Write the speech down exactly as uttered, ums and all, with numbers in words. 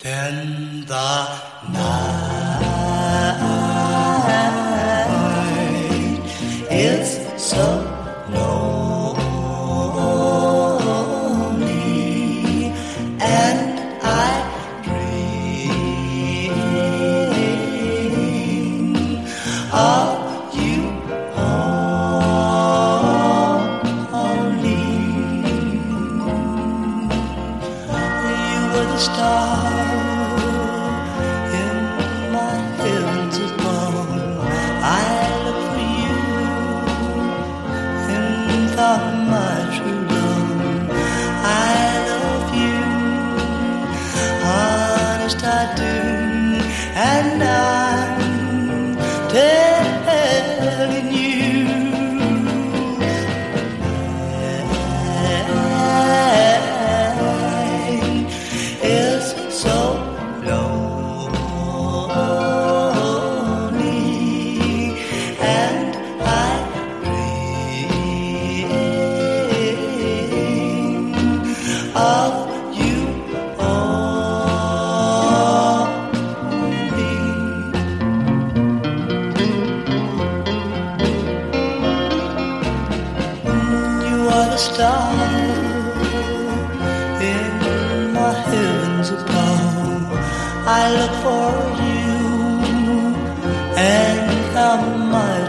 Then the night is so lonely, and I dream of you only. You were the star in my heavens above. I look for you and thought of my true love. I love you, honest I do, and I'm telling you. Is so lonely, and I dream of you only. You are the star in my heavens above. I look for you and count my